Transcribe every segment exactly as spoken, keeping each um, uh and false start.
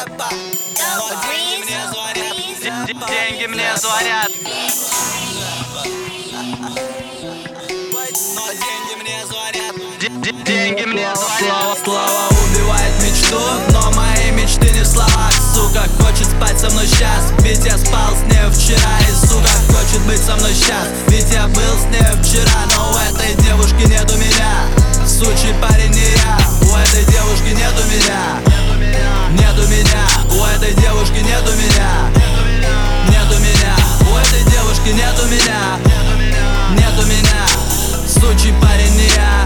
рэпа. Но деньги мне звонят. Деньги мне звонят. Но деньги мне звонят. Деньги мне звонят. Слава убивает мечту, но мои мечты не в словах. Сука хочет спать со мной сейчас, ведь я спал с ней вчера. И сука хочет быть со мной сейчас, ведь я был с ней вчера. Но у этой девушки нету меня, сучий парень не я. У этой девушки нету меня, нету меня. У этой девушки нету меня, нету меня. У этой девушки нету меня, нету меня. Сучий парень не я.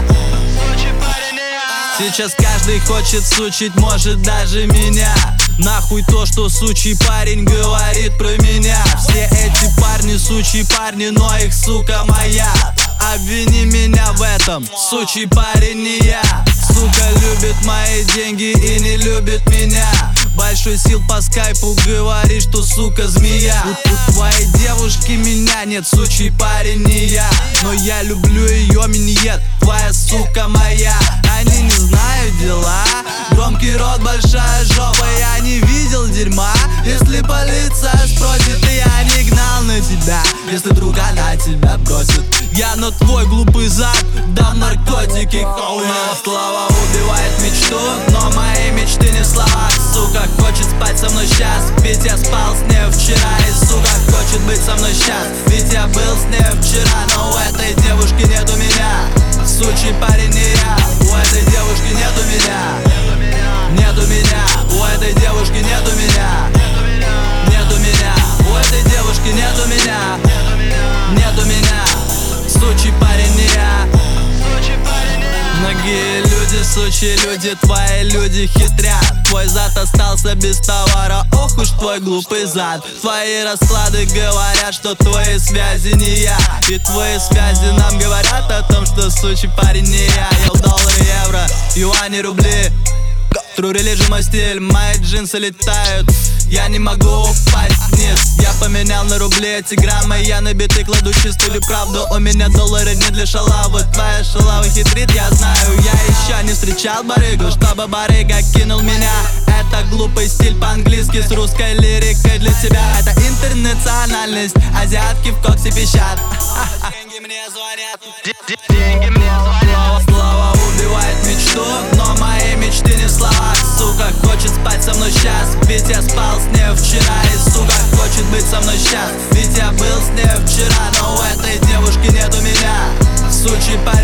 Сейчас каждый хочет сучить, может даже меня. Нахуй то, что сучий парень говорит про меня. Все эти парни сучий парни, но их сука моя. Обвини меня в этом, сучий парень не я. Сука любит мои деньги и не любит меня. Большой сил по скайпу говорит, что сука змея. У, у твоей девушки меня нет, сучий парень не я. Но я люблю ее миньет, твоя сука моя. Они не знают дела, громкий рот, большая жопа. Я не видел дерьма, если полиция спросит. И я не гнал на тебя, если вдруг она тебя бросит. Я на твой глупый зад дам наркотики, хоуна. Слава убивает мечту, но мои мечты не в словах. Сука хочет спать со мной сейчас, ведь я спал с ней вчера. И сука хочет быть со мной сейчас, ведь я был с ней вчера. Но у этой девушки нету меня, сучий парень не я. У этой девушки нету меня, нету меня. У этой девушки нету меня, нету меня. У этой девушки нету меня, нету меня. Сучий парень не я. Многие люди, сучие люди, твои люди хитрят. Твой зад остался без товара, ох уж твой глупый зад. Твои расклады говорят, что твои связи не я. И твои связи нам говорят о том, что сучий парень не я. Ел доллары, евро, юани, рубли. True religion мой стиль, мои джинсы летают. Я не могу упасть вниз. Я поменял на рубли эти граммы. Я на биты кладу чистую правду. У меня доллары не для шалавы. Твоя шалава хитрит, я знаю. Я еще не встречал барыгу, чтобы барыга кинул меня. Это глупый стиль по-английски с русской лирикой для тебя. Это интернациональность, азиатки в коксе пищат. Деньги мне звонят. Деньги мне звонят. Слава убивает мечту, но мои мечты не в словах. Сука хочет спать со мной сейчас, ведь я спал с ней вчера. И сука хочет быть со мной сейчас, ведь я был с ней вчера. Но у этой девушки нету меня, сучий парень.